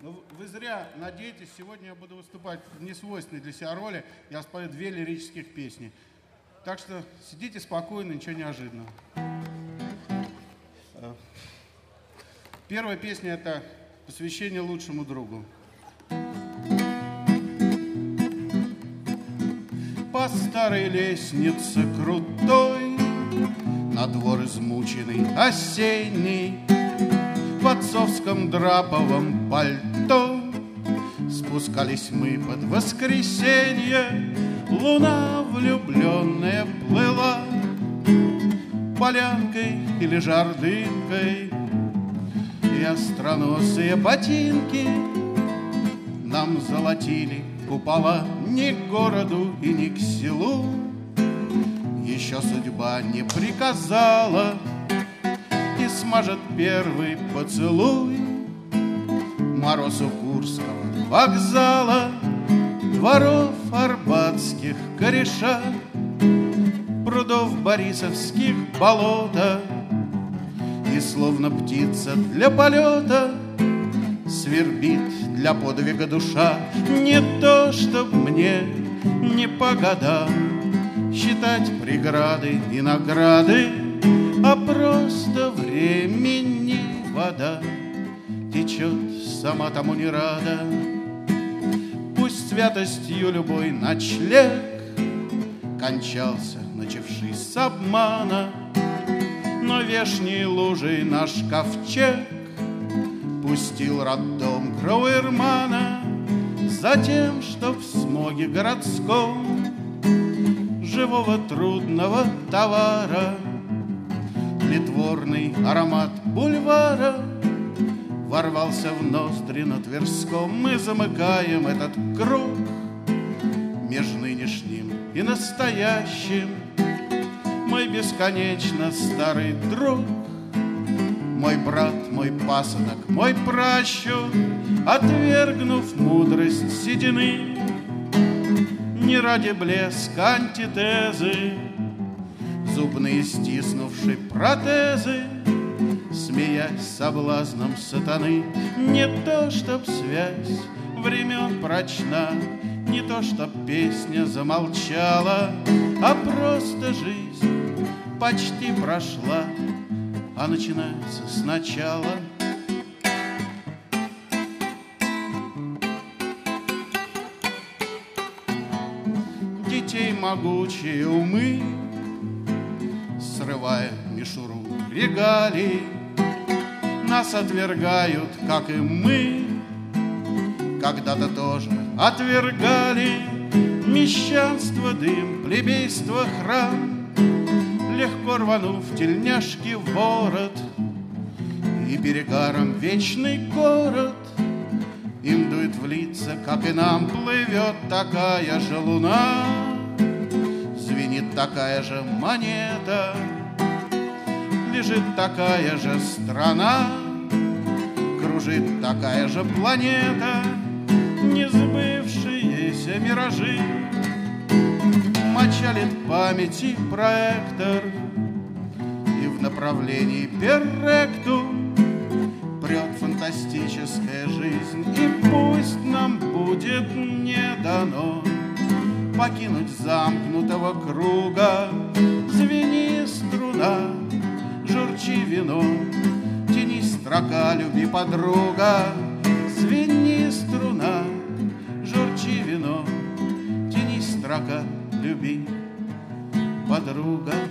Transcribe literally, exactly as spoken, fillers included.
Ну, вы зря надеетесь, сегодня я буду выступать в несвойственной для себя роли. Я спою две лирических песни. Так что сидите спокойно, ничего неожиданного. Первая песня – это посвящение лучшему другу. По старой лестнице крутой, на двор измученный осенний, в отцовском драповом пальто спускались мы под воскресенье. Луна влюбленная плыла полянкой или жардынкой, и остроносые ботинки нам золотили купола. Ни к городу и ни к селу еще судьба не приказала, и смажет первый поцелуй мороз у Курского вокзала, дворов арбатских кореша, прудов борисовских болота. И словно птица для полета свербит для подвига душа. Не то, чтоб мне не по годам считать преграды и награды, а просто времени вода течет, сама тому не рада. Пусть святостью любой ночлег кончался, начавшись с обмана, но вешней лужей наш ковчег пустил роддом Гроуэрмана. Затем, чтоб в смоге городском живого трудного товара тлетворный аромат бульвара ворвался в ноздри на Тверском. Мы замыкаем этот круг между нынешним и настоящим. Мой бесконечно старый друг, мой брат, мой пасынок, мой пращур, отвергнув мудрость седины, не ради блеска антитезы, зубные стиснувшие протезы, смеясь соблазном сатаны. Не то, чтоб связь времен прочна, не то, чтоб песня замолчала, а просто жизнь почти прошла, а начинается сначала. Детей могучие умы, срывая мишуру регалий, нас отвергают, как и мы когда-то тоже отвергали. Мещанство, дым, плебейство, храм, легко рванув тельняшки в ворот, и перегаром вечный город им дует в лица, как и нам. Плывет такая же луна, звенит такая же монета, лежит такая же страна, кружит такая же планета. Несбывшиеся миражи мочалит памяти проектор, и в направлении перректу прет фантастическая жизнь. И пусть нам будет не дано покинуть замкнутого круга. Звени струна, журчи вино, тяни строка, люби подруга. Звени струна, журчи вино, тяни строка, люби подруга.